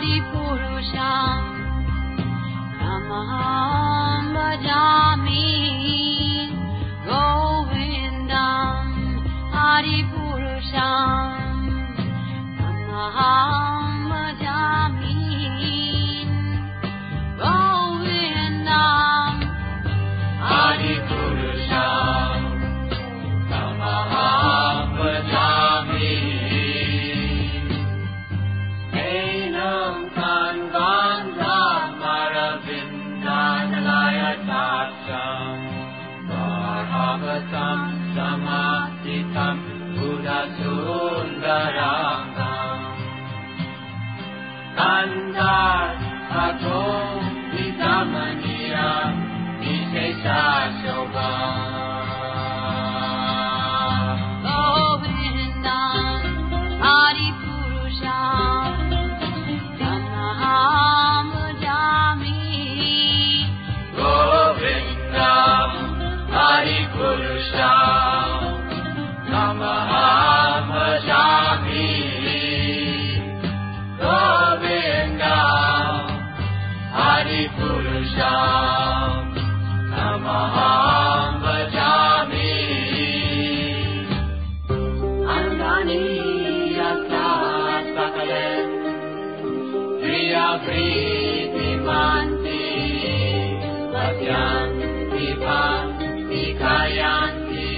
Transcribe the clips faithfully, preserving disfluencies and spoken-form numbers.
Adipurusham Namaham Bhajami Govindam Adipurusham Namaham Bhajami Govindam Adipurusham Namaham Bhajami Enam Kanvandam Aravindanalayataksham Bhagavatam Samatitam Buddhasundarangam Kandar Atom Vidamaniyam Vishesha Shobham Govindam Adipurusham Namaham Bhajami Govindam Adipurusham Namaham Bhajami Govindam Adipurusham Namaham Bhajami Anandani Yatra Sakalen Priya Priti Manti Vatyanti Bhakti Kayanti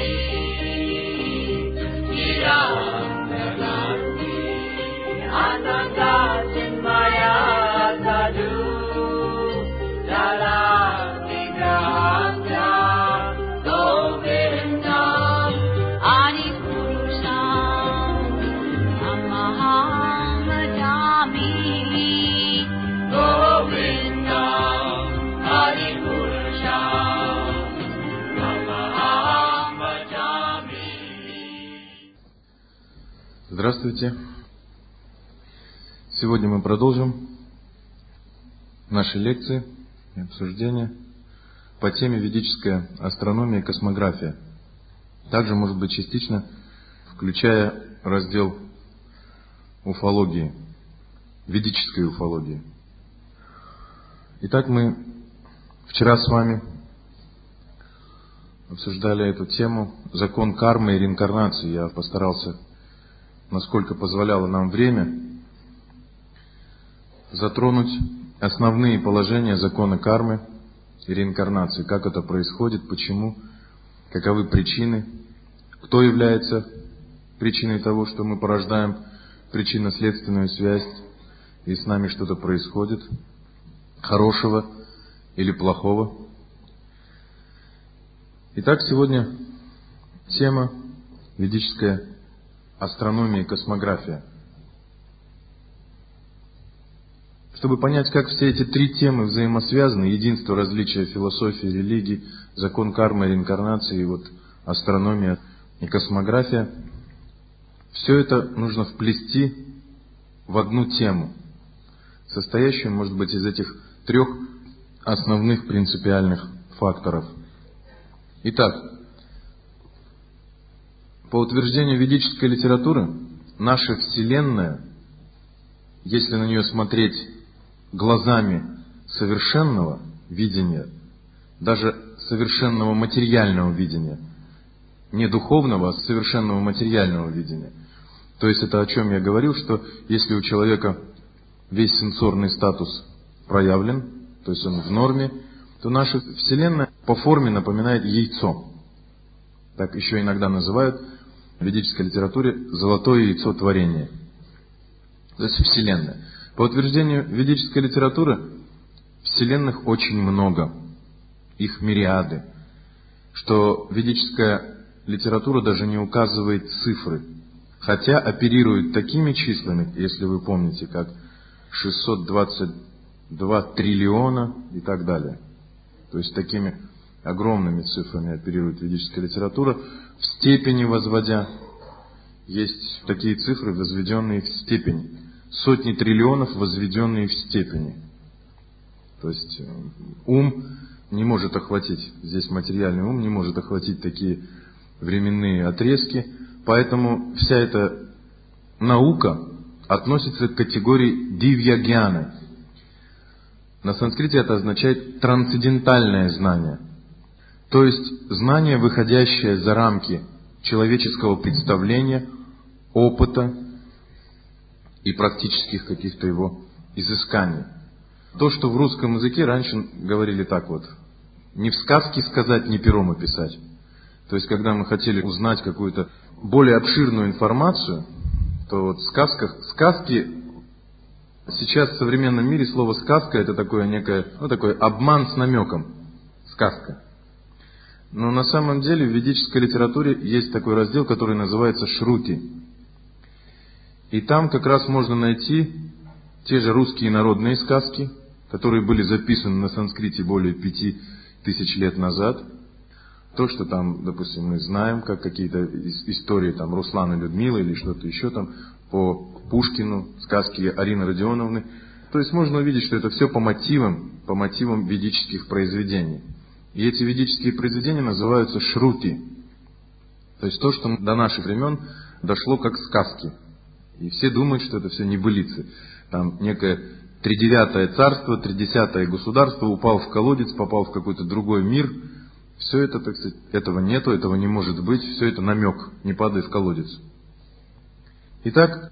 Nirandaranti Ananda Chinmaya Sadhu Dala Vigrahasya Govindam Adipurusham Namaham Bhajami Govindam Adipurusham Namaham Bhajami. Здравствуйте. Сегодня мы продолжим наши лекции и обсуждения по теме ведическая астрономия и космография. Также, может быть, частично включая раздел уфологии, ведической уфологии. Итак, мы вчера с вами обсуждали эту тему, закон кармы и реинкарнации. Я постарался, насколько позволяло нам время, затронуть основные положения закона кармы и реинкарнации, как это происходит, почему, каковы причины, кто является причиной того, что мы порождаем причинно-следственную связь, и с нами что-то происходит, хорошего или плохого. Итак, сегодня тема ведическая астрономия и космография. Чтобы понять, как все эти три темы взаимосвязаны, единство, различие философии, религии, закон кармы, реинкарнации, и вот астрономия и космография, все это нужно вплести в одну тему, состоящую, может быть, из этих трех основных принципиальных факторов. Итак, по утверждению ведической литературы, наша Вселенная, если на нее смотреть глазами совершенного видения, даже совершенного материального видения, не духовного, а совершенного материального видения. То есть это о чем я говорил, что если у человека весь сенсорный статус проявлен, то есть он в норме, то наша Вселенная по форме напоминает яйцо. Так еще иногда называют в ведической литературе золотое яйцо творения. То есть Вселенная. По утверждению ведической литературы, вселенных очень много, их мириады, что ведическая литература даже не указывает цифры, хотя оперирует такими числами, если вы помните, как шестьсот двадцать два триллиона и так далее. То есть такими огромными цифрами оперирует ведическая литература, в степени возводя. Есть такие цифры, возведенные в степень. Сотни триллионов, возведенные в степени. То есть ум не может охватить, здесь материальный ум не может охватить такие временные отрезки, поэтому вся эта наука относится к категории дивьягьяны. На санскрите это означает трансцендентальное знание, то есть знание, выходящее за рамки человеческого представления, опыта и практических каких-то его изысканий. То, что в русском языке раньше говорили так вот: не в сказке сказать, не пером описать. То есть, когда мы хотели узнать какую-то более обширную информацию, то вот в сказках, сказки, сейчас в современном мире слово сказка это такое некое, ну такой обман с намеком. Сказка. Но на самом деле в ведической литературе есть такой раздел, который называется шрути. И там как раз можно найти те же русские народные сказки, которые были записаны на санскрите более пяти тысяч лет назад. То, что там, допустим, мы знаем, как какие-то истории там Руслана Людмилы или что-то еще там по Пушкину, сказки Арины Родионовны. То есть можно увидеть, что это все по мотивам, по мотивам ведических произведений. И эти ведические произведения называются шрути. То есть то, что до наших времен дошло как сказки. И все думают, что это все небылицы. Там некое тридевятое царство, тридесятое государство упал в колодец, попал в какой-то другой мир. Все это, так сказать, этого нету, этого не может быть. Все это намек, не падай в колодец. Итак,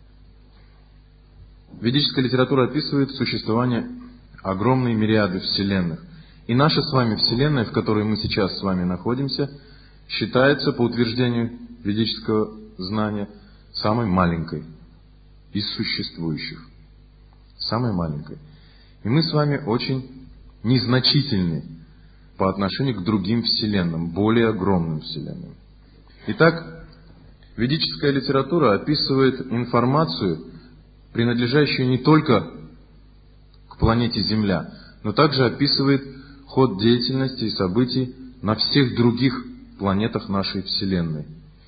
ведическая литература описывает существование огромной мириады вселенных. И наша с вами вселенная, в которой мы сейчас с вами находимся, считается, по утверждению ведического знания, самой маленькой из существующих. Самой маленькой. И мы с вами очень незначительны по отношению к другим вселенным, более огромным вселенным. Итак, ведическая литература описывает информацию, принадлежащую не только к планете Земля, но также описывает ход деятельности и событий на всех других планетах нашей Вселенной,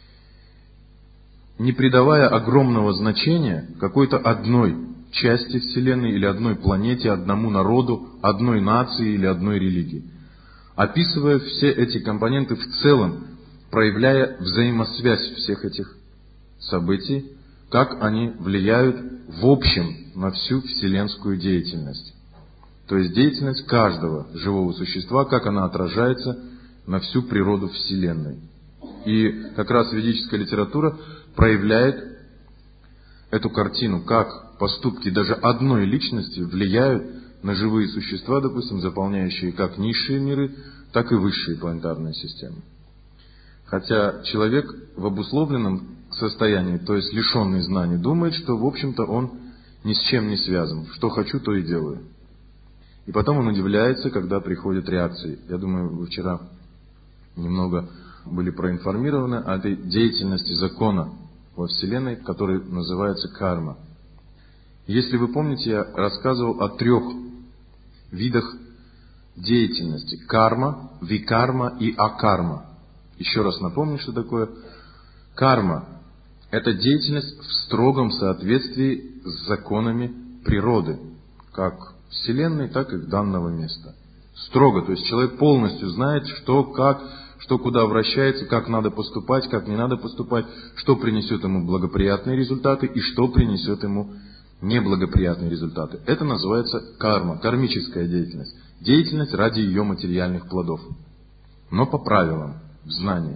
не придавая огромного значения какой-то одной части Вселенной или одной планете, одному народу, одной нации или одной религии, описывая все эти компоненты в целом, проявляя взаимосвязь всех этих событий, как они влияют в общем на всю вселенскую деятельность. То есть деятельность каждого живого существа, как она отражается на всю природу Вселенной. И как раз ведическая литература проявляет эту картину, как поступки даже одной личности влияют на живые существа, допустим, заполняющие как низшие миры, так и высшие планетарные системы. Хотя человек в обусловленном состоянии, то есть лишенный знаний, думает, что в общем-то он ни с чем не связан. Что хочу, то и делаю. И потом он удивляется, когда приходят реакции. Я думаю, вы вчера немного были проинформированы о этой деятельности закона во Вселенной, который называется карма. Если вы помните, я рассказывал о трех видах деятельности. Карма, викарма и акарма. Еще раз напомню, что такое карма. Это деятельность в строгом соответствии с законами природы, как Вселенной, так и данного места. Строго, то есть человек полностью знает, что, как, что куда вращается, как надо поступать, как не надо поступать, что принесет ему благоприятные результаты и что принесет ему неблагоприятные результаты. Это называется карма, кармическая деятельность. Деятельность ради ее материальных плодов. Но по правилам, в знании.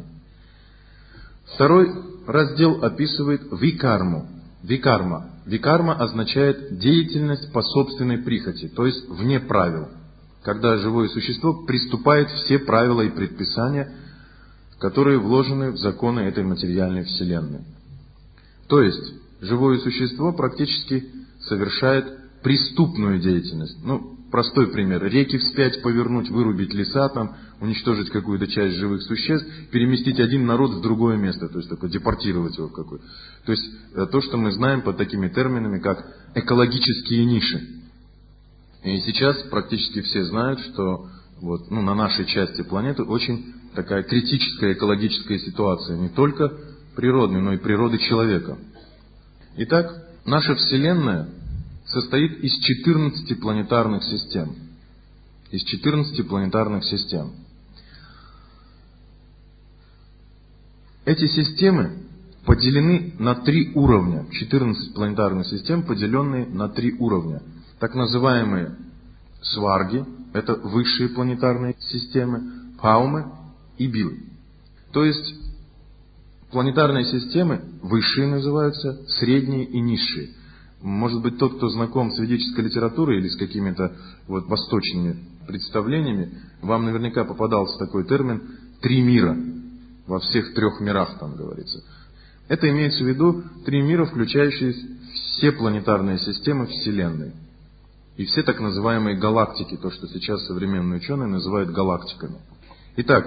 Второй раздел описывает викарму. Викарма. Викарма означает деятельность по собственной прихоти, то есть вне правил. Когда живое существо приступает все правила и предписания, которые вложены в законы этой материальной вселенной. То есть живое существо практически совершает преступную деятельность. Ну, простой пример. Реки вспять повернуть, вырубить леса, там, уничтожить какую-то часть живых существ, переместить один народ в другое место, то есть такое, депортировать его в какое-то. То есть то, что мы знаем под такими терминами, как экологические ниши. И сейчас практически все знают, что вот, ну, на нашей части планеты очень такая критическая экологическая ситуация, не только природной, но и природы человека. Итак, наша Вселенная состоит из четырнадцати планетарных систем. Из четырнадцати планетарных систем. Эти системы поделены на три уровня. четырнадцать планетарных систем, поделенные на три уровня. Так называемые сварги, это высшие планетарные системы, паумы и билы. То есть планетарные системы высшие называются, средние и низшие. Может быть, тот, кто знаком с ведической литературой или с какими-то вот восточными представлениями, вам наверняка попадался такой термин «три мира». Во всех трех мирах, там говорится. Это имеется в виду три мира, включающие все планетарные системы Вселенной. И все так называемые галактики, то, что сейчас современные ученые называют галактиками. Итак,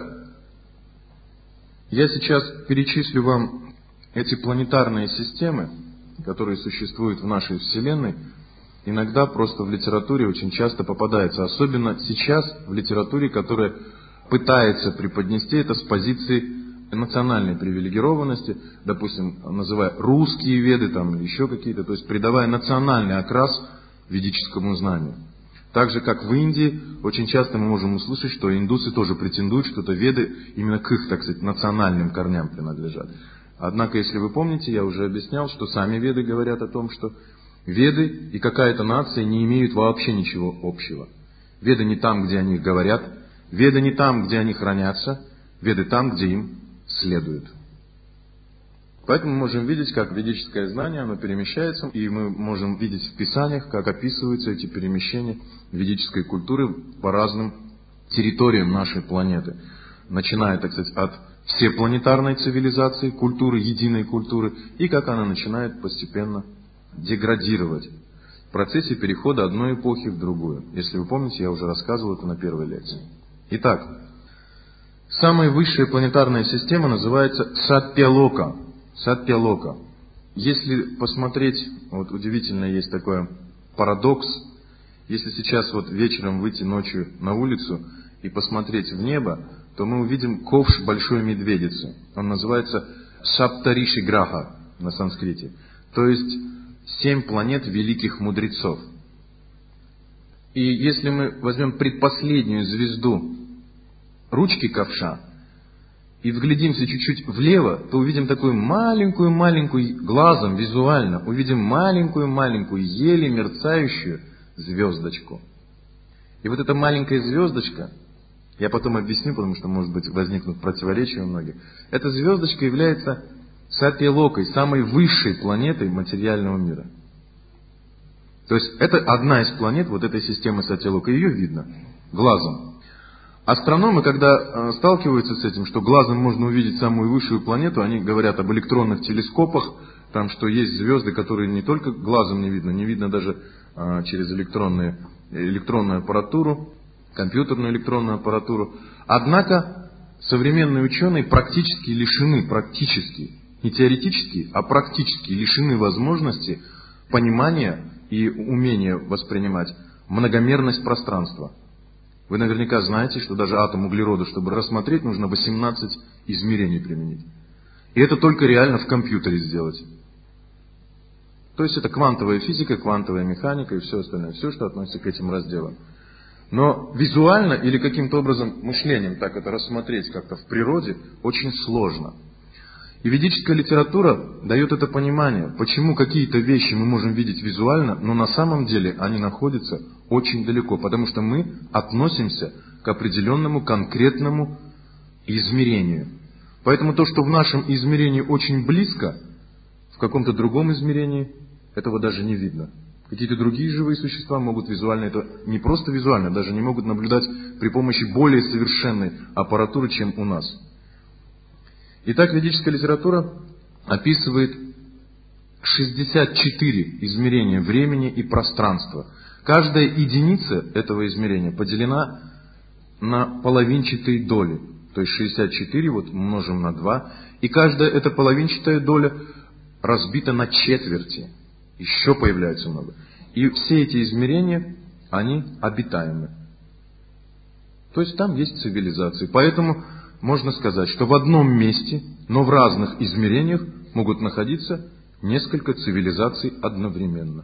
я сейчас перечислю вам эти планетарные системы, которые существуют в нашей Вселенной. Иногда просто в литературе очень часто попадается, особенно сейчас в литературе, которая пытается преподнести это с позиции национальной привилегированности, допустим, называя русские веды там, или еще какие-то, то есть придавая национальный окрас ведическому знанию. Так же, как в Индии, очень часто мы можем услышать, что индусы тоже претендуют, что это веды именно к их, так сказать, национальным корням принадлежат. Однако, если вы помните, я уже объяснял, что сами веды говорят о том, что веды и какая-то нация не имеют вообще ничего общего. Веды не там, где о них говорят, веды не там, где они хранятся, веды там, где им следуют. Поэтому мы можем видеть, как ведическое знание, оно перемещается, и мы можем видеть в Писаниях, как описываются эти перемещения ведической культуры по разным территориям нашей планеты. Начиная, так сказать, от всепланетарной цивилизации, культуры, единой культуры, и как она начинает постепенно деградировать в процессе перехода одной эпохи в другую. Если вы помните, я уже рассказывал это на первой лекции. Итак, самая высшая планетарная система называется Сатьялока. Сатьялока. Если посмотреть, вот удивительно есть такой парадокс, если сейчас вот вечером выйти ночью на улицу и посмотреть в небо, то мы увидим ковш большой медведицы. Он называется Саптариши Граха на санскрите. То есть семь планет великих мудрецов. И если мы возьмем предпоследнюю звезду ручки ковша и вглядимся чуть-чуть влево, то увидим такую маленькую-маленькую, глазом визуально, увидим маленькую-маленькую, еле мерцающую звездочку. И вот эта маленькая звездочка, я потом объясню, потому что, может быть, возникнут противоречия у многих, эта звездочка является Сатьялокой, самой высшей планетой материального мира. То есть это одна из планет вот этой системы Сатьялока, ее видно глазом. Астрономы, когда сталкиваются с этим, что глазом можно увидеть самую высшую планету, они говорят об электронных телескопах, там, что есть звезды, которые не только глазом не видно, не видно даже а, через электронные, электронную аппаратуру, компьютерную электронную аппаратуру. Однако современные ученые практически лишены, практически, не теоретически, а практически лишены возможности понимания и умения воспринимать многомерность пространства. Вы наверняка знаете, что даже атом углерода, чтобы рассмотреть, нужно восемнадцать измерений применить. И это только реально в компьютере сделать. То есть это квантовая физика, квантовая механика и все остальное, все, что относится к этим разделам. Но визуально или каким-то образом мышлением так это рассмотреть как-то в природе очень сложно. И ведическая литература дает это понимание, почему какие-то вещи мы можем видеть визуально, но на самом деле они находятся очень далеко, потому что мы относимся к определенному конкретному измерению. Поэтому то, что в нашем измерении очень близко, в каком-то другом измерении этого даже не видно. Какие-то другие живые существа могут визуально, это не просто визуально, даже не могут наблюдать при помощи более совершенной аппаратуры, чем у нас. Итак, ведическая литература описывает шестьдесят четыре измерения времени и пространства. Каждая единица этого измерения поделена на половинчатые доли. То есть шестьдесят четыре вот умножим на два. И каждая эта половинчатая доля разбита на четверти. Еще появляется много. И все эти измерения, они обитаемы. То есть там есть цивилизации. Поэтому можно сказать, что в одном месте, но в разных измерениях могут находиться несколько цивилизаций одновременно.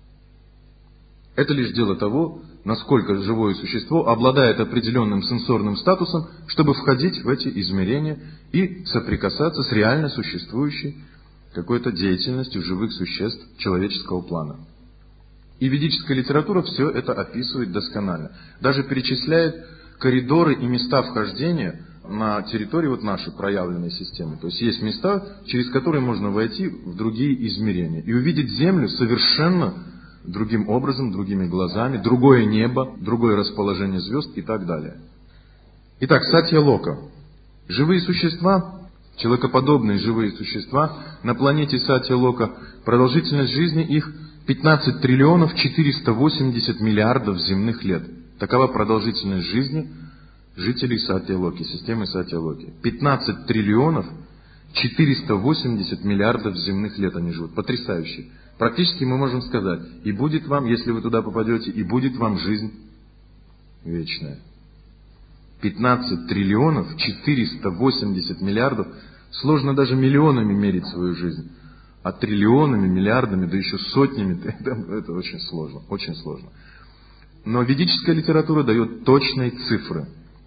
Это лишь дело того, насколько живое существо обладает определенным сенсорным статусом, чтобы входить в эти измерения и соприкасаться с реально существующей какой-то деятельностью живых существ человеческого плана. И ведическая литература все это описывает досконально. Даже перечисляет коридоры и места вхождения на территории вот нашей проявленной системы. То есть есть места, через которые можно войти в другие измерения и увидеть Землю совершенно другим образом, другими глазами, другое небо, другое расположение звезд и так далее. Итак, Сатья-Лока. Живые существа, человекоподобные живые существа, на планете Сатья-Лока, продолжительность жизни их пятнадцать триллионов четыреста восемьдесят миллиардов земных лет. Такова продолжительность жизни жителей Сатья-Локи, системы Сатья-Локи. пятнадцать триллионов четыреста восемьдесят миллиардов земных лет они живут. Потрясающе. Практически мы можем сказать, и будет вам, если вы туда попадете, и будет вам жизнь вечная. пятнадцать триллионов четыреста восемьдесят миллиардов. Сложно даже миллионами мерить свою жизнь. А триллионами, миллиардами, да еще сотнями, это очень сложно, очень сложно. Но ведическая литература дает точные цифры.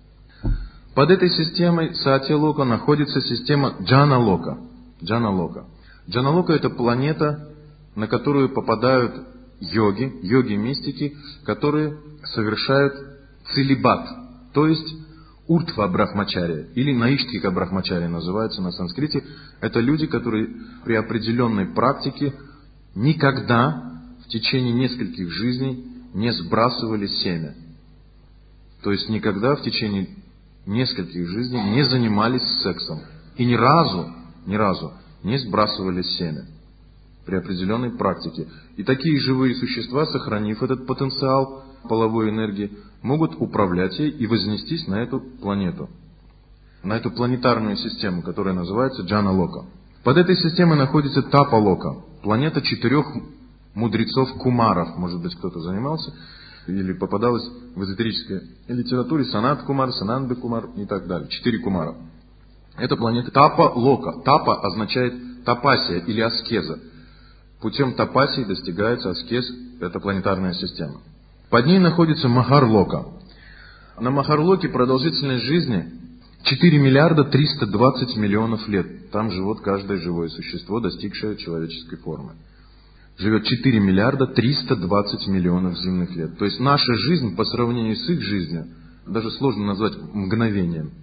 Под этой системой Сатья-Лока находится система Джана-Лока. Джана-Лока. Джана-Лока — это планета, на которую попадают йоги, йоги-мистики, которые совершают целибат, то есть уртва брахмачария, или наиштхика брахмачария называется на санскрите. Это люди, которые при определенной практике никогда в течение нескольких жизней не сбрасывали семя. То есть никогда в течение нескольких жизней не занимались сексом. И ни разу, ни разу не сбрасывали семя при определенной практике. И такие живые существа, сохранив этот потенциал половой энергии, могут управлять ей и вознестись на эту планету, на эту планетарную систему, которая называется Джана-Лока. Под этой системой находится Тапа-Лока, планета четырех мудрецов Кумаров. Может быть, кто-то занимался или попадалось в эзотерической литературе Санат-Кумар, Сананда-Кумар и так далее. Четыре Кумара. Это планета Тапа-Лока. Тапа означает тапасия или аскеза. Путем тапасии достигается аскез, это планетарная система. Под ней находится Махар-Лока. На Махар-Локе продолжительность жизни четыре миллиарда триста двадцать миллионов лет. Там живет каждое живое существо, достигшее человеческой формы. Живет четыре миллиарда триста двадцать миллионов земных лет. То есть наша жизнь по сравнению с их жизнью даже сложно назвать мгновением.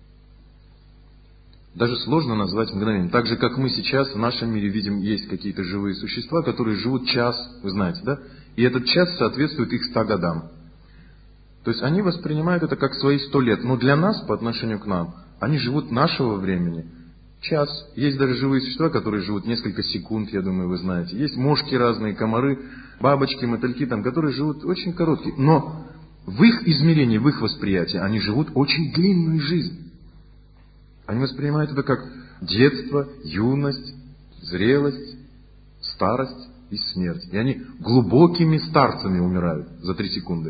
Даже сложно назвать мгновением. Так же, как мы сейчас в нашем мире видим, есть какие-то живые существа, которые живут час, вы знаете, да? И этот час соответствует их ста годам. То есть они воспринимают это как свои сто лет. Но для нас, по отношению к нам, они живут нашего времени час. Есть даже живые существа, которые живут несколько секунд, я думаю, вы знаете. Есть мошки разные, комары, бабочки, мотыльки, там, которые живут очень короткие. Но в их измерении, в их восприятии, они живут очень длинную жизнь. Они воспринимают это как детство, юность, зрелость, старость и смерть. И они глубокими старцами умирают за три секунды.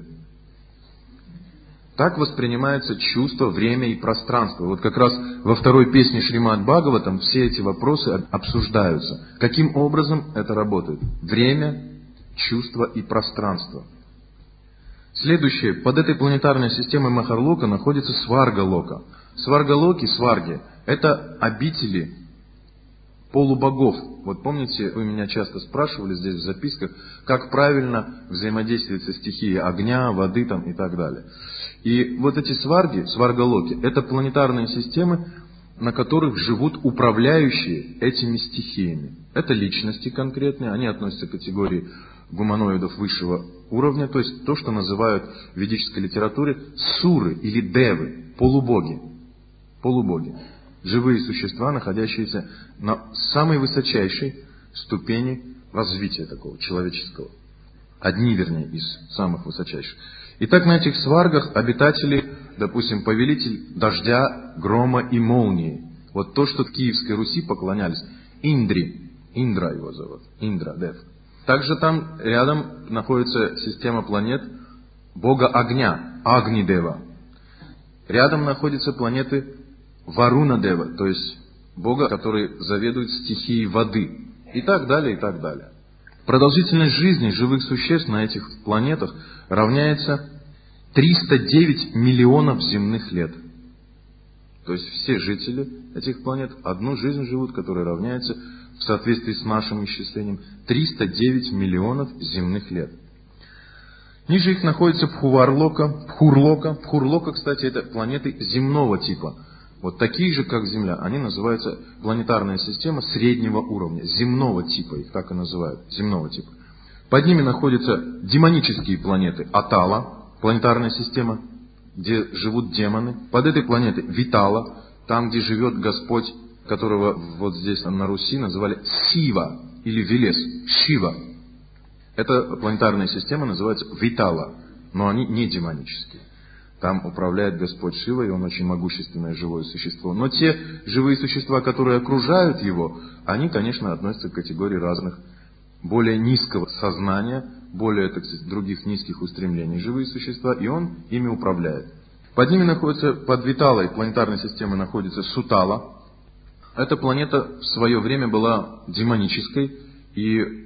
Так воспринимается чувство, время и пространство. Вот как раз во второй песне Шримад Бхагаватам все эти вопросы обсуждаются. Каким образом это работает? Время, чувство и пространство. Следующее. Под этой планетарной системой Махар-Лока находится Сварга-Лока. Сварга-Локи, сварги, это обители полубогов. Вот помните, вы меня часто спрашивали здесь в записках, как правильно взаимодействовать со стихией огня, воды там, и так далее. И вот эти сварги, сварга-локи, это планетарные системы, на которых живут управляющие этими стихиями. Это личности конкретные, они относятся к категории гуманоидов высшего уровня, то есть то, что называют в ведической литературе суры или девы, полубоги. Полубоги. Живые существа, находящиеся на самой высочайшей ступени развития такого человеческого. Одни, вернее, из самых высочайших. Итак, на этих сваргах обитатели, допустим, повелитель дождя, грома и молнии. Вот то, что в Киевской Руси поклонялись. Индри. Индра его зовут. Индра, Дев. Также там рядом находится система планет бога огня, Агни-Дева. Рядом находятся планеты Варуна-Дева, то есть бога, который заведует стихией воды. И так далее, и так далее. Продолжительность жизни живых существ на этих планетах равняется триста девять миллионов земных лет. То есть все жители этих планет одну жизнь живут, которая равняется в соответствии с нашим исчислением, триста девять миллионов земных лет. Ниже их находится Пхуварлока, Пхурлока. Пхурлока, кстати, это планеты земного типа. Вот такие же, как Земля. Они называются планетарная система среднего уровня, земного типа, их так и называют, земного типа. Под ними находятся демонические планеты Атала, планетарная система, где живут демоны. Под этой планетой Витала, там, где живет Господь, которого вот здесь на Руси называли Сива или Велес, Шива. Эта планетарная система называется Витала, но они не демонические. Там управляет Господь Шива, и он очень могущественное живое существо. Но те живые существа, которые окружают его, они, конечно, относятся к категории разных, более низкого сознания, более, так сказать, других низких устремлений живые существа, и он ими управляет. Под ними находится, под Виталой планетарной системой находится Сутала. Эта планета в свое время была демонической, и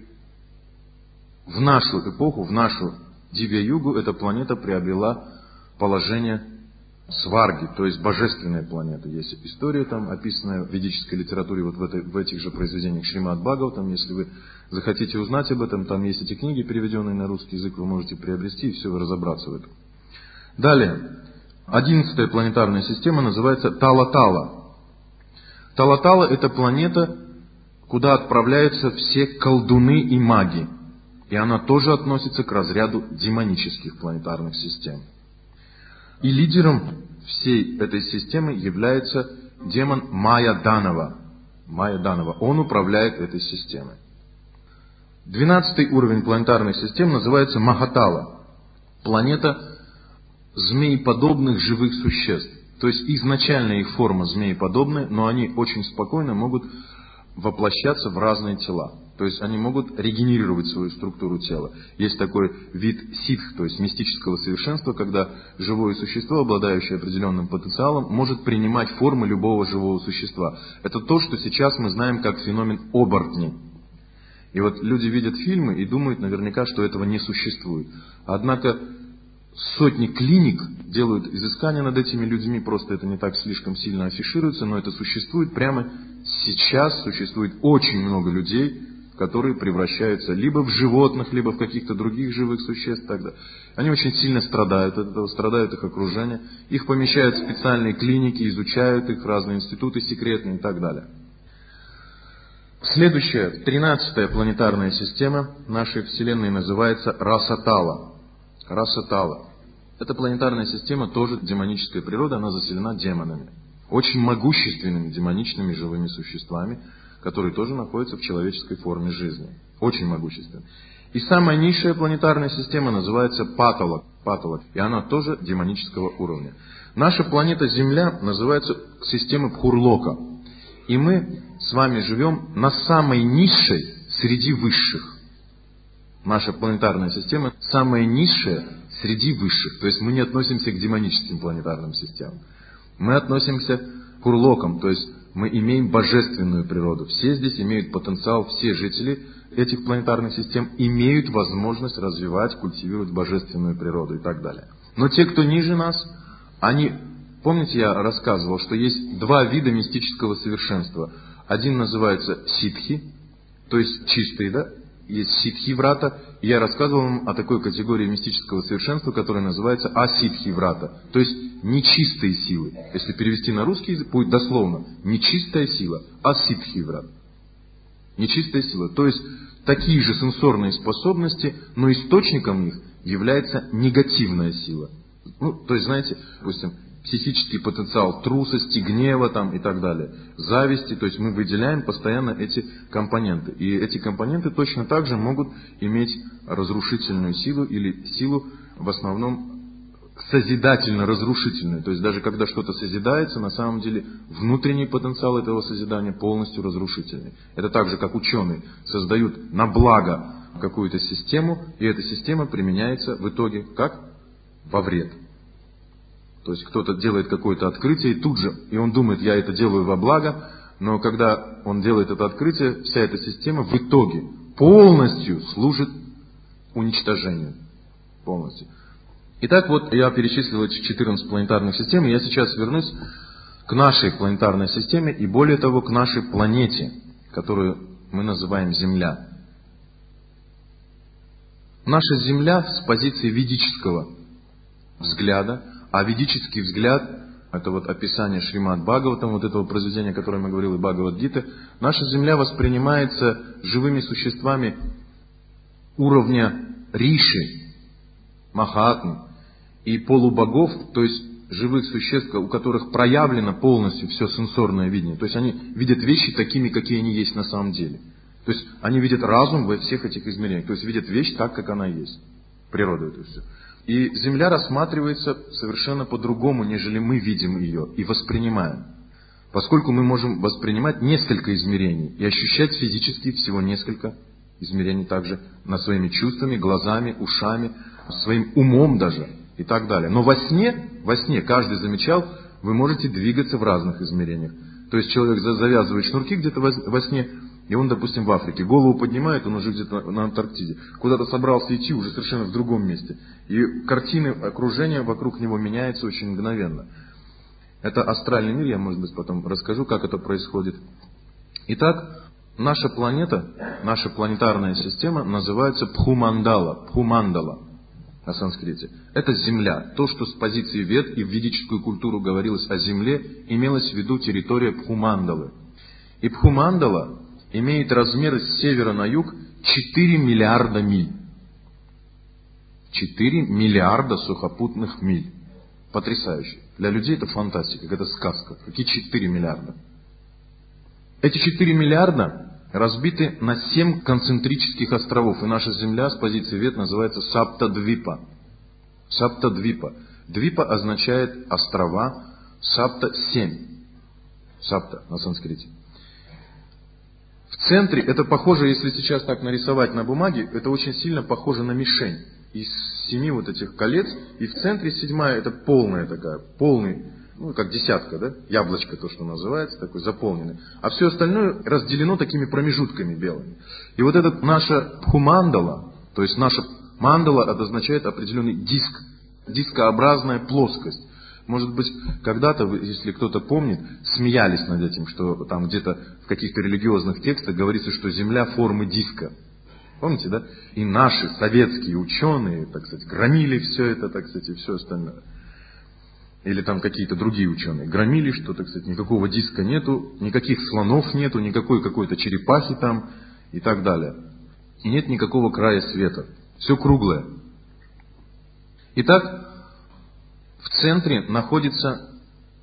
в нашу эпоху, в нашу Дивья-югу, эта планета приобрела положение сварги, то есть божественная планета. Есть история там, описанная в ведической литературе, вот в, этой, в этих же произведениях Шримад Бхагаватам. Если вы захотите узнать об этом, там есть эти книги, переведенные на русский язык, вы можете приобрести и все, разобраться в этом. Далее, одиннадцатая планетарная система называется Тала-Тала. Тала-Тала – это планета, куда отправляются все колдуны и маги. И она тоже относится к разряду демонических планетарных систем. И лидером всей этой системы является демон Майя Данава. Майя Данава. Он управляет этой системой. Двенадцатый уровень планетарных систем называется Махатала. Планета змееподобных живых существ. То есть изначально их форма змееподобная, но они очень спокойно могут воплощаться в разные тела. То есть они могут регенерировать свою структуру тела. Есть такой вид ситх, то есть мистического совершенства, когда живое существо, обладающее определенным потенциалом, может принимать формы любого живого существа. Это то, что сейчас мы знаем как феномен оборотней. И вот люди видят фильмы и думают наверняка, что этого не существует. Однако сотни клиник делают изыскания над этими людьми, просто это не так слишком сильно афишируется, но это существует прямо сейчас, существует очень много людей, которые превращаются либо в животных, либо в каких-то других живых существ. Тогда. Они очень сильно страдают от этого, страдают их окружение. Их помещают в специальные клиники, изучают их, разные институты секретные и так далее. Следующая, тринадцатая планетарная система нашей Вселенной называется Расатала. Расатала. Эта планетарная система тоже демонической природы, она заселена демонами. Очень могущественными демоничными живыми существами, которые тоже находятся в человеческой форме жизни. Очень могущественны. И самая низшая планетарная система называется Патала. Патала. И она тоже демонического уровня. Наша планета Земля называется системой Пхурлока. И мы с вами живем на самой низшей среди высших. Наша планетарная система самая низшая среди высших. То есть мы не относимся к демоническим планетарным системам. Мы относимся к Пхурлокам, то есть мы имеем божественную природу. Все здесь имеют потенциал, все жители этих планетарных систем имеют возможность развивать, культивировать божественную природу и так далее. Но те, кто ниже нас, они, помните, я рассказывал, что есть два вида мистического совершенства. Один называется ситхи, то есть чистые, да? Есть ситхи-врата. Я рассказывал вам о такой категории мистического совершенства, которая называется аситхи-врата. То есть нечистые силы. Если перевести на русский язык, будет дословно нечистая сила, аситхи-врата. Нечистая сила. То есть такие же сенсорные способности, но источником их является негативная сила. Ну, то есть, знаете, допустим, психический потенциал трусости, гнева там, и так далее, зависти, то есть мы выделяем постоянно эти компоненты. И эти компоненты точно так же могут иметь разрушительную силу или силу в основном созидательно-разрушительную. То есть даже когда что-то созидается, на самом деле внутренний потенциал этого созидания полностью разрушительный. Это так же, как ученые создают на благо какую-то систему, и эта система применяется в итоге как? Во вред. То есть кто-то делает какое-то открытие, и тут же, и он думает, я это делаю во благо, но когда он делает это открытие, вся эта система в итоге полностью служит уничтожению. Полностью. Итак, вот я перечислил эти четырнадцать планетарных систем, и я сейчас вернусь к нашей планетарной системе, и более того, к нашей планете, которую мы называем Земля. Наша Земля с позиции ведического взгляда, а ведический взгляд, это вот описание Шримад Бхагаватам, вот этого произведения, о котором я говорил, и Бхагавад-гиты, наша Земля воспринимается живыми существами уровня риши, махатмы и полубогов, то есть живых существ, у которых проявлено полностью все сенсорное видение. То есть они видят вещи такими, какие они есть на самом деле. То есть они видят разум во всех этих измерениях. То есть видят вещь так, как она есть. Природа это все. И Земля рассматривается совершенно по-другому, нежели мы видим ее и воспринимаем. Поскольку мы можем воспринимать несколько измерений и ощущать физически всего несколько измерений также над своими чувствами, глазами, ушами, своим умом даже и так далее. Но во сне, во сне, каждый замечал, вы можете двигаться в разных измерениях. То есть человек завязывает шнурки где-то во сне, и он, допустим, в Африке. Голову поднимает, он уже где-то на Антарктиде. Куда-то собрался идти, уже совершенно в другом месте. И картины окружения вокруг него меняются очень мгновенно. Это астральный мир, я, может быть, потом расскажу, как это происходит. Итак, наша планета, наша планетарная система называется Бхумандала, Бхумандала на санскрите. Это Земля. То, что с позиции Вед и в ведическую культуру говорилось о Земле, имелось в виду территория Бхумандалы. И Бхумандала имеет размеры с севера на юг четыре миллиарда миль. четыре миллиарда сухопутных миль. Потрясающе. Для людей это фантастика, это сказка. Какие четыре миллиарда? Эти четыре миллиарда разбиты на семь концентрических островов. И наша Земля с позиции Вед называется Саптадвипа. Саптадвипа. Двипа означает острова, Сапта семь. Сапта на санскрите. В центре, это похоже, если сейчас так нарисовать на бумаге, это очень сильно похоже на мишень. Из семи вот этих колец, и в центре седьмая, это полная такая, полный, ну как десятка, да, яблочко то, что называется, такой заполненный. А все остальное разделено такими промежутками белыми. И вот эта наша Бхумандала, то есть наша мандала, это означает определенный диск, дискообразная плоскость. Может быть, когда-то, если кто-то помнит, смеялись над этим, что там где-то в каких-то религиозных текстах говорится, что Земля формы диска. Помните, да? И наши советские ученые, так сказать, громили все это, так сказать, и все остальное. Или там какие-то другие ученые громили, что, так сказать, никакого диска нету, никаких слонов нету, никакой какой-то черепахи там и так далее. И нет никакого края света. Все круглое. Итак, в центре находится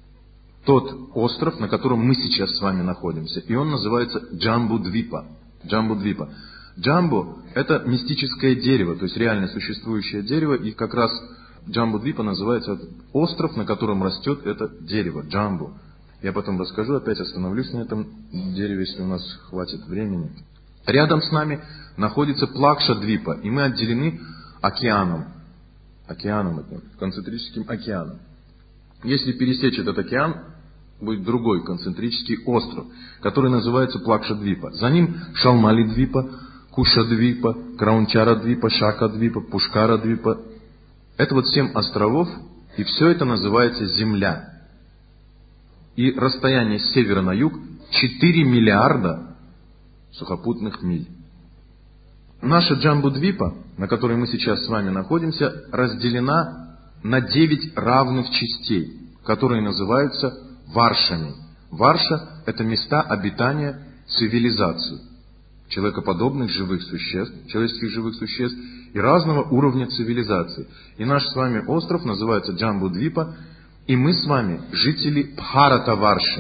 тот остров, на котором мы сейчас с вами находимся. И он называется Джамбудвипа. Джамбудвипа. Джамбу – это мистическое дерево, то есть реально существующее дерево. И как раз Джамбудвипа называется остров, на котором растет это дерево, Джамбу. Я потом расскажу, опять остановлюсь на этом дереве, если у нас хватит времени. Рядом с нами находится Плакша-двипа, и мы отделены океаном. Океаном, концентрическим океаном. Если пересечь этот океан, будет другой концентрический остров, который называется Плакша-двипа. За ним Шалмали-двипа, Куша-двипа, Краунчара-двипа, Шака-двипа, Пушкара-двипа. Это вот семь островов, и все это называется Земля. И расстояние с севера на юг четыре миллиарда сухопутных миль. Наша Джамбудвипа, на которой мы сейчас с вами находимся, разделена на девять равных частей, которые называются варшами. Варша – это места обитания цивилизаций, человекоподобных живых существ, человеческих живых существ и разного уровня цивилизации. И наш с вами остров называется Джамбудвипа, и мы с вами жители Бхарата-варши.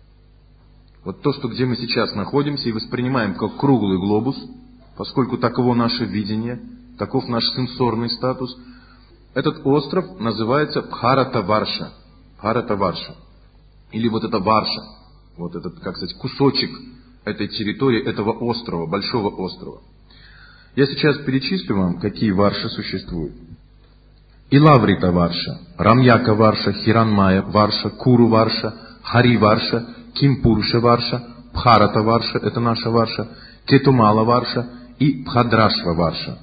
Вот то, что где мы сейчас находимся и воспринимаем как круглый глобус, поскольку таково наше видение, таков наш сенсорный статус. Этот остров называется Бхарата-варша. Бхарата-варша. Или вот это Варша. Вот этот, как сказать, кусочек этой территории, этого острова, большого острова. Я сейчас перечислю вам, какие варши существуют. Илаврита-варша, Рамьяка-варша, Хиранмая-варша, Куру-варша, Хари-варша, Кимпуруша-варша, Бхарата-варша, это наша варша, Кетумала-варша и Бхадрашва-варша.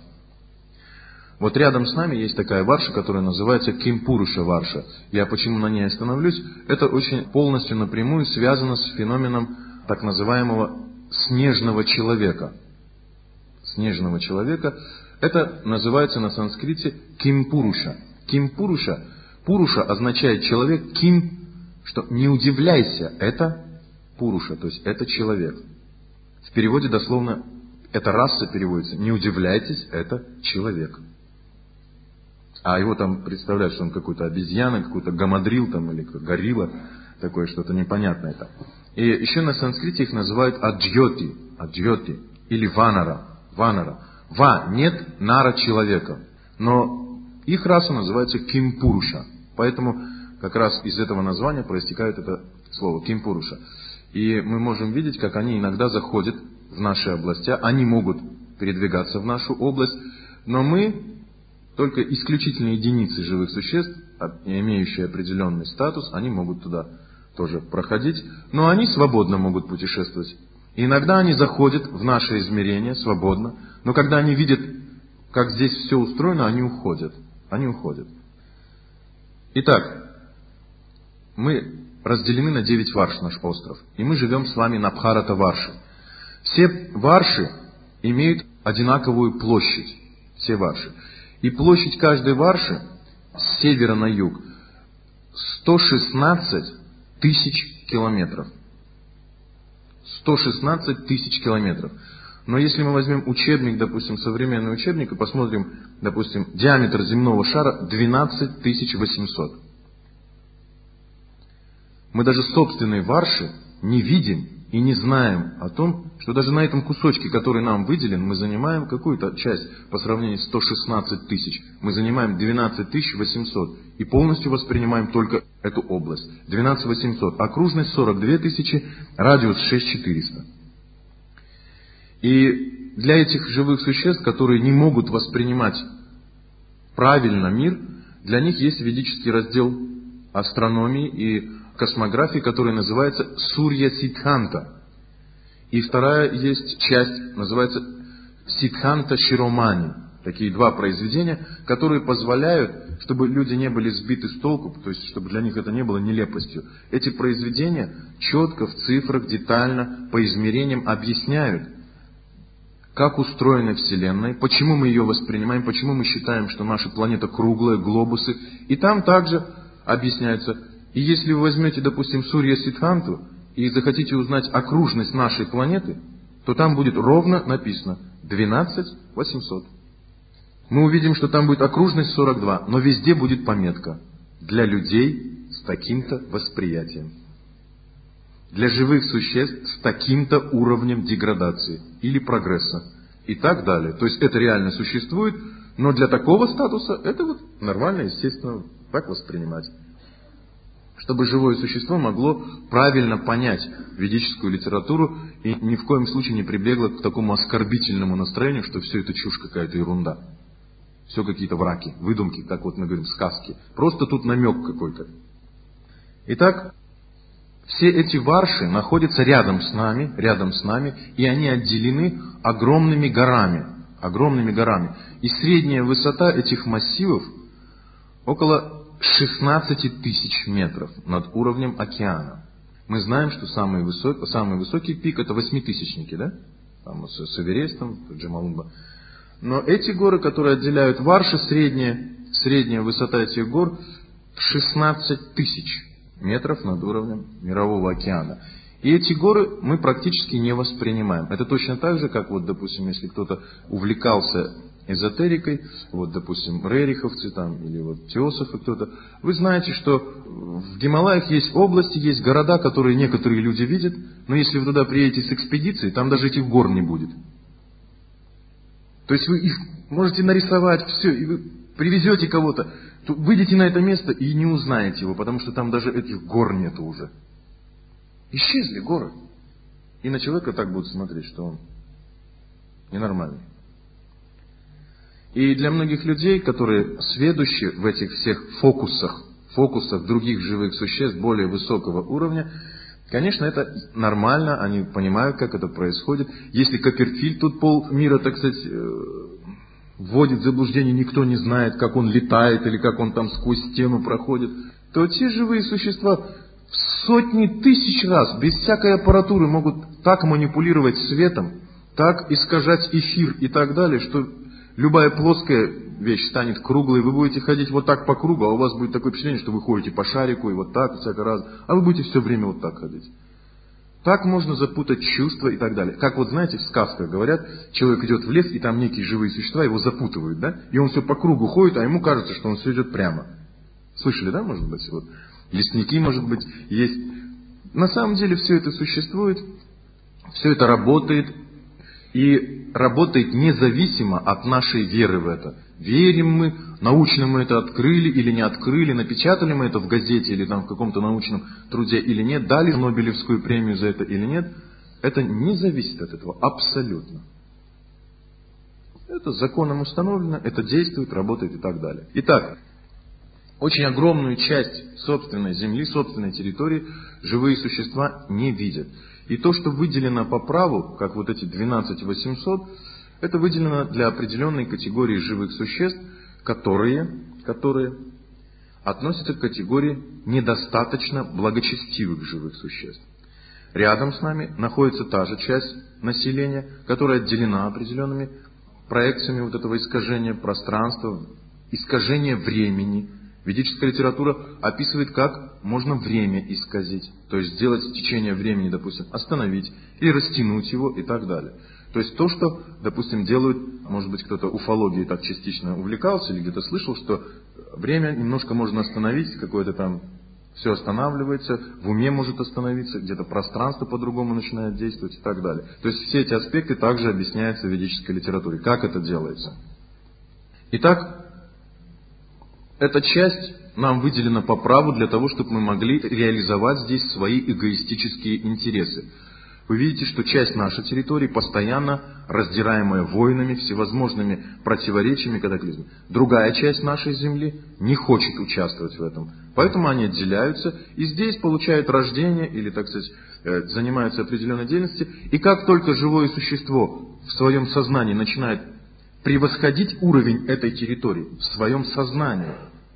Вот рядом с нами есть такая варша, которая называется Кимпуруша-варша. Я почему на ней остановлюсь? Это очень полностью напрямую связано с феноменом так называемого снежного человека. Снежного человека. Это называется на санскрите кимпуруша. Кимпуруша. Пуруша означает человек. Ким, что не удивляйся, это пуруша, то есть это человек. В переводе дословно эта раса переводится. Не удивляйтесь, это человек. А его там представляют, что он какой-то обезьяна, какой-то гамадрил там, или горилла, такое что-то непонятное там. И еще на санскрите их называют аджьоти, аджьоти, или ванара, ванара. Ва нет, нара человека. Но их раса называется кимпуруша. Поэтому как раз из этого названия проистекает это слово кимпуруша. И мы можем видеть, как они иногда заходят в наши области, они могут передвигаться в нашу область, но мы только исключительные единицы живых существ, имеющие определенный статус, они могут туда тоже проходить, но они свободно могут путешествовать. И иногда они заходят в наше измерение свободно, но когда они видят, как здесь все устроено, они уходят. Они уходят. Итак, мы разделены на девять варш, наш остров, и мы живем с вами на Бхарата-варше. Все варши имеют одинаковую площадь. Все варши. И площадь каждой варши с севера на юг сто шестнадцать тысяч километров. сто шестнадцать тысяч километров. Но если мы возьмем учебник, допустим, современный учебник, и посмотрим, допустим, диаметр земного шара двенадцать тысяч восемьсот. Мы даже собственные варши не видим и не знаем о том, что даже на этом кусочке, который нам выделен, мы занимаем какую-то часть по сравнению с сто шестнадцать тысяч. Мы занимаем двенадцать тысяч восемьсот и полностью воспринимаем только эту область. двенадцать тысяч восемьсот, окружность сорок две тысячи, радиус шесть тысяч четыреста. И для этих живых существ, которые не могут воспринимать правильно мир, для них есть ведический раздел астрономии и космографии, который называется Сурья Сиддханта. И вторая есть часть, называется Сиддханта Широмани. Такие два произведения, которые позволяют, чтобы люди не были сбиты с толку, то есть чтобы для них это не было нелепостью. Эти произведения четко, в цифрах, детально, по измерениям объясняют, как устроена Вселенная, почему мы ее воспринимаем, почему мы считаем, что наша планета круглая, глобусы. И там также объясняется. И если вы возьмете, допустим, Сурья Сиддханту и захотите узнать окружность нашей планеты, то там будет ровно написано двенадцать тысяч восемьсот. Мы увидим, что там будет окружность сорок два, но везде будет пометка для людей с таким-то восприятием. Для живых существ с таким-то уровнем деградации или прогресса и так далее. То есть это реально существует, но для такого статуса это вот нормально, естественно, так воспринимать. Чтобы живое существо могло правильно понять ведическую литературу и ни в коем случае не прибегло к такому оскорбительному настроению, что все это чушь какая-то, ерунда. Все какие-то враки, выдумки, как вот мы говорим, сказки. Просто тут намек какой-то. Итак, все эти варши находятся рядом с нами, рядом с нами, и они отделены огромными горами, огромными горами. И средняя высота этих массивов около шестнадцать тысяч метров над уровнем океана. Мы знаем, что самый высокий, самый высокий пик это восьмитысячники, да? Там с, с Эверестом, Джомолунгма. Но эти горы, которые отделяют варши, средняя, средняя высота этих гор шестнадцать тысяч метров над уровнем мирового океана. И эти горы мы практически не воспринимаем. Это точно так же, как вот, допустим, если кто-то увлекался эзотерикой, вот, допустим, рериховцы там, или вот теософы кто-то, вы знаете, что в Гималаях есть области, есть города, которые некоторые люди видят, но если вы туда приедете с экспедицией, там даже этих гор не будет. То есть вы их можете нарисовать, все, и вы привезете кого-то, то выйдете на это место и не узнаете его, потому что там даже этих гор нету уже. Исчезли горы. И на человека так будут смотреть, что он ненормальный. И для многих людей, которые сведущи в этих всех фокусах, фокусах других живых существ более высокого уровня, конечно, это нормально, они понимают, как это происходит. Если Копперфильд тут полмира, так сказать, вводит в заблуждение, никто не знает, как он летает или как он там сквозь стену проходит, то те живые существа в сотни тысяч раз, без всякой аппаратуры, могут так манипулировать светом, так искажать эфир и так далее, что любая плоская вещь станет круглой, вы будете ходить вот так по кругу, а у вас будет такое впечатление, что вы ходите по шарику и вот так, всякий раз, а вы будете все время вот так ходить. Так можно запутать чувства и так далее. Как вот знаете, в сказках говорят, человек идет в лес, и там некие живые существа его запутывают, да? И он все по кругу ходит, а ему кажется, что он все идет прямо. Слышали, да, может быть? Вот. Лесники, может быть, есть. На самом деле все это существует, все это работает, и работает независимо от нашей веры в это. Верим мы, научно мы это открыли или не открыли, напечатали мы это в газете или там в каком-то научном труде или нет, дали Нобелевскую премию за это или нет, это не зависит от этого абсолютно. Это законом установлено, это действует, работает и так далее. Итак, очень огромную часть собственной земли, собственной территории живые существа не видят. И то, что выделено по праву, как вот эти двенадцать тысяч восемьсот, это выделено для определенной категории живых существ, которые, которые относятся к категории недостаточно благочестивых живых существ. Рядом с нами находится та же часть населения, которая отделена определенными проекциями вот этого искажения пространства, искажения времени. Ведическая литература описывает, как можно время исказить, то есть сделать течение времени, допустим, остановить или растянуть его и так далее. То есть то, что, допустим, делают, может быть, кто-то уфологией так частично увлекался или где-то слышал, что время немножко можно остановить, какое-то там все останавливается, в уме может остановиться, где-то пространство по-другому начинает действовать и так далее. То есть все эти аспекты также объясняются в ведической литературе. Как это делается? Итак, эта часть нам выделена по праву для того, чтобы мы могли реализовать здесь свои эгоистические интересы. Вы видите, что часть нашей территории постоянно раздираемая войнами, всевозможными противоречиями, катаклизмами. Другая часть нашей земли не хочет участвовать в этом. Поэтому они отделяются и здесь получают рождение или, так сказать, занимаются определенной деятельностью. И как только живое существо в своем сознании начинает превосходить уровень этой территории в своем сознании,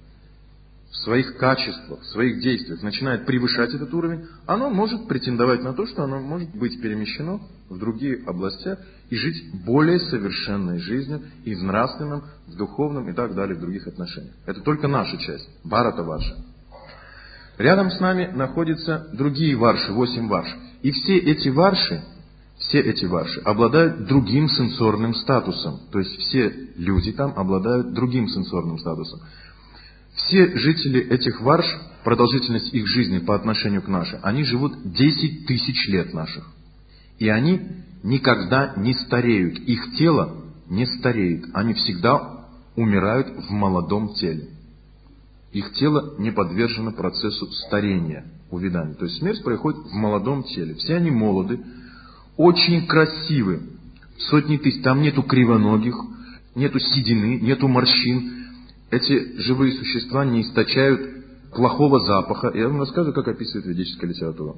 в своих качествах, в своих действиях, начинает превышать этот уровень, оно может претендовать на то, что оно может быть перемещено в другие области и жить более совершенной жизнью и в нравственном, в духовном и так далее, в других отношениях. Это только наша часть, Бхарата Варша. Рядом с нами находятся другие варши, восемь варш. И все эти варши, все эти варши обладают другим сенсорным статусом. То есть все люди там обладают другим сенсорным статусом. Все жители этих варш, продолжительность их жизни по отношению к нашей, они живут десять тысяч лет наших. И они никогда не стареют. Их тело не стареет. Они всегда умирают в молодом теле. Их тело не подвержено процессу старения, увядания. То есть смерть происходит в молодом теле. Все они молоды, очень красивы. Сотни тысяч. Там нету кривоногих, нету седины, нету морщин. Эти живые существа не источают плохого запаха. Я вам рассказываю, как описывает ведическая литература.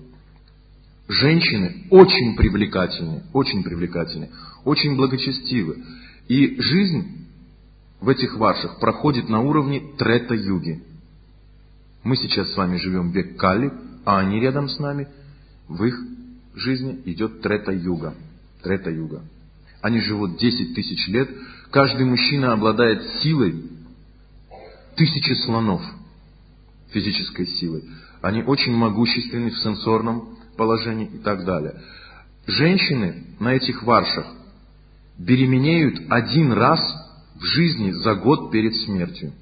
Женщины очень привлекательны, очень привлекательны, очень благочестивы. И жизнь в этих варшах проходит на уровне трета-юги. Мы сейчас с вами живем в век Кали, а они рядом с нами, в их жизни идет трета-юга. Трета-юга. Они живут десять тысяч лет. Каждый мужчина обладает силой тысячи слонов, физической силой. Они очень могущественны в сенсорном положении и так далее. Женщины на этих варшах беременеют один раз в жизни за год перед смертью.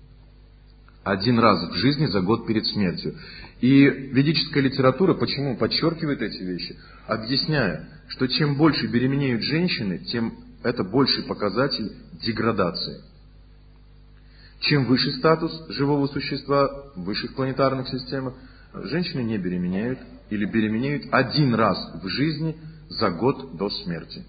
Один раз в жизни за год перед смертью. И ведическая литература почему подчеркивает эти вещи? Объясняя, что чем больше беременеют женщины, тем это больший показатель деградации. Чем выше статус живого существа в высших планетарных системах, женщины не беременеют или беременеют один раз в жизни за год до смерти.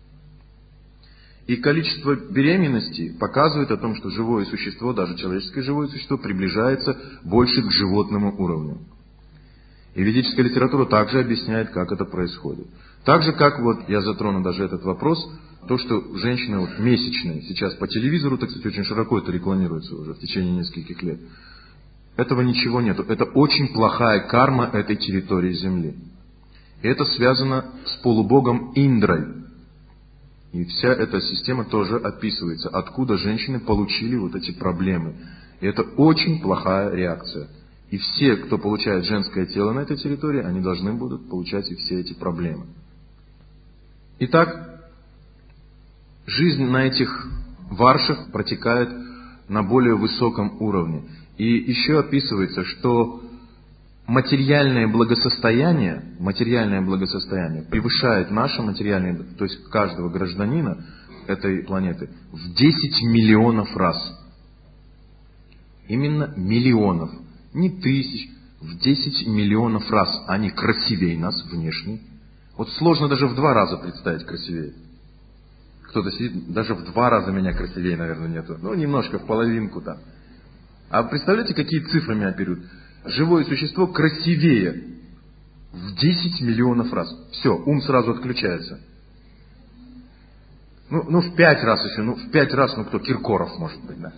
И количество беременностей показывает о том, что живое существо, даже человеческое живое существо, приближается больше к животному уровню. И ведическая литература также объясняет, как это происходит. Так же, как вот я затрону даже этот вопрос, то, что женщины вот месячные, сейчас по телевизору, так сказать, очень широко это рекламируется уже в течение нескольких лет. Этого ничего нету. Это очень плохая карма этой территории Земли. И это связано с полубогом Индрой. И вся эта система тоже описывается, откуда женщины получили вот эти проблемы. И это очень плохая реакция. И все, кто получает женское тело на этой территории, они должны будут получать и все эти проблемы. Итак, жизнь на этих варшах протекает на более высоком уровне. И еще описывается, что материальное благосостояние, материальное благосостояние превышает наше материальное, то есть каждого гражданина этой планеты, в десять миллионов раз. Именно миллионов, не тысяч, в десять миллионов раз они красивее нас внешне. Вот сложно даже в два раза представить красивее. Кто-то сидит, даже в два раза меня красивее, наверное, нету. Ну, немножко, в половинку там. А представляете, какие цифрами оперируют? Живое существо красивее в десять миллионов раз. Все, ум сразу отключается. Ну, ну в пять раз еще, ну в пять раз, ну кто, Киркоров может быть, да.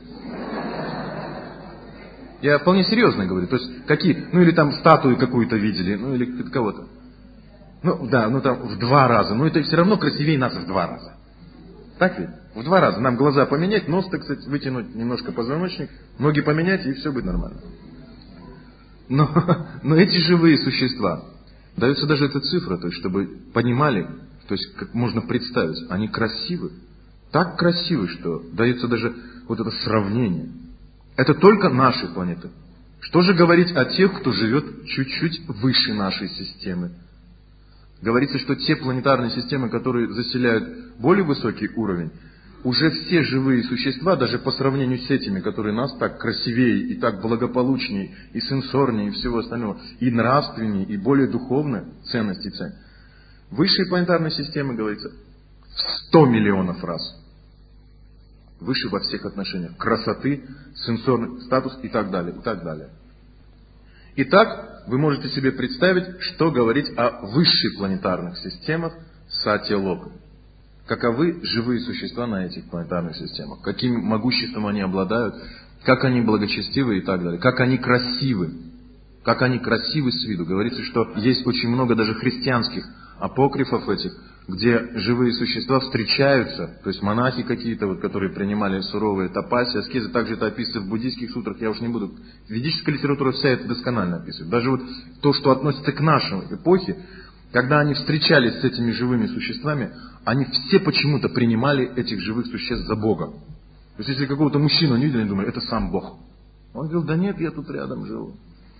Я вполне серьезно говорю. То есть, какие, ну или там статую какую-то видели, ну или кого-то. Ну да, ну там в два раза, но это все равно красивее нас в два раза. Так ведь? В два раза. Нам глаза поменять, нос, так сказать, вытянуть немножко позвоночник, ноги поменять, и все будет нормально. Но, но эти живые существа, дается даже эта цифра, то есть, чтобы понимали, то есть, как можно представить, они красивы, так красивы, что дается даже вот это сравнение. Это только наши планеты. Что же говорить о тех, кто живет чуть-чуть выше нашей системы? Говорится, что те планетарные системы, которые заселяют более высокий уровень, уже все живые существа, даже по сравнению с этими, которые нас так красивее и так благополучнее, и сенсорнее, и всего остального, и нравственнее, и более духовные ценности цен. Высшие планетарные системы, говорится, в сто миллионов раз. Выше во всех отношениях. Красоты, сенсорный статус и так далее, и так далее. Итак, вы можете себе представить, что говорить о высших планетарных системах Сатья-Лока. Каковы живые существа на этих планетарных системах, каким могуществом они обладают, как они благочестивы и так далее, как они красивы, как они красивы с виду. Говорится, что есть очень много даже христианских апокрифов этих, где живые существа встречаются, то есть монахи какие-то, вот, которые принимали суровые тапаси, аскезы, также это описывается в буддийских сутрах, я уж не буду. Ведическая литература вся это досконально описывает. Даже вот то, что относится к нашей эпохе, когда они встречались с этими живыми существами, они все почему-то принимали этих живых существ за Бога. То есть, если какого-то мужчину не видели, они думали, это сам Бог. Он говорил, да нет, я тут рядом живу.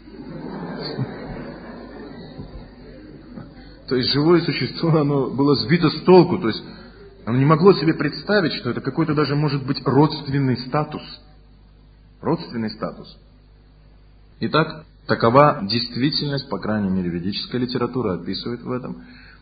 То есть, живое существо, оно было сбито с толку. То есть, оно не могло себе представить, что это какой-то даже может быть родственный статус. Родственный статус. Итак, такова действительность, по крайней мере, ведическая литература описывает в этом.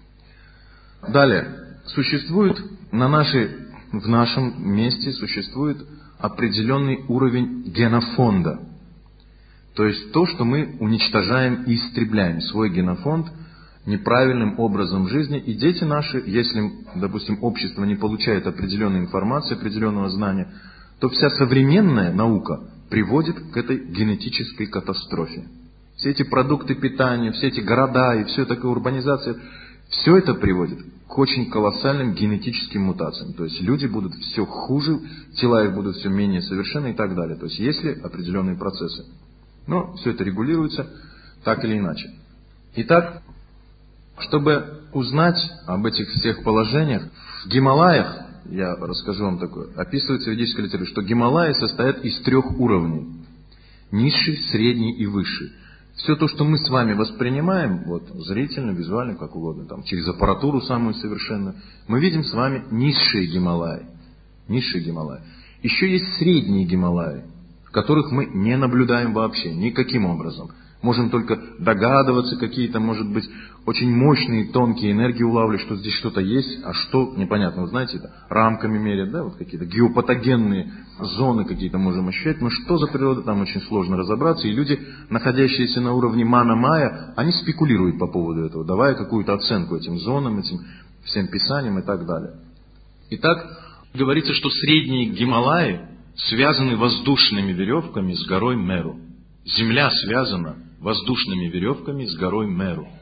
Далее. Существует на нашей, в нашем месте существует определенный уровень генофонда. То есть то, что мы уничтожаем и истребляем. Свой генофонд неправильным образом жизни. И дети наши, если, допустим, общество не получает определенной информации, определенного знания, то вся современная наука приводит к этой генетической катастрофе. Все эти продукты питания, все эти города и все такая урбанизация, все это приводит к очень колоссальным генетическим мутациям. То есть люди будут все хуже, тела их будут все менее совершенны и так далее. То есть есть ли определенные процессы. Но все это регулируется так или иначе. Итак, чтобы узнать об этих всех положениях, в Гималаях, я расскажу вам такое, описывается в ведической литературе, что Гималаи состоят из трех уровней. Низший, средний и высший. Все то, что мы с вами воспринимаем, вот, зрительно, визуально, как угодно, там, через аппаратуру самую совершенную, мы видим с вами низшие Гималаи. Низшие Гималаи. Еще есть средние Гималаи, в которых мы не наблюдаем вообще, никаким образом. Можем только догадываться, какие-то, может быть, очень мощные, тонкие энергии улавливать, что здесь что-то есть, а что, непонятно, вы знаете, это рамками мерят, да, вот какие-то геопатогенные зоны какие-то можем ощущать, но что за природа, там очень сложно разобраться, и люди, находящиеся на уровне мана-майя, они спекулируют по поводу этого, давая какую-то оценку этим зонам, этим всем писаниям и так далее. Итак, говорится, что средние Гималаи связаны воздушными веревками с горой Меру. Земля связана воздушными веревками с горой Меру.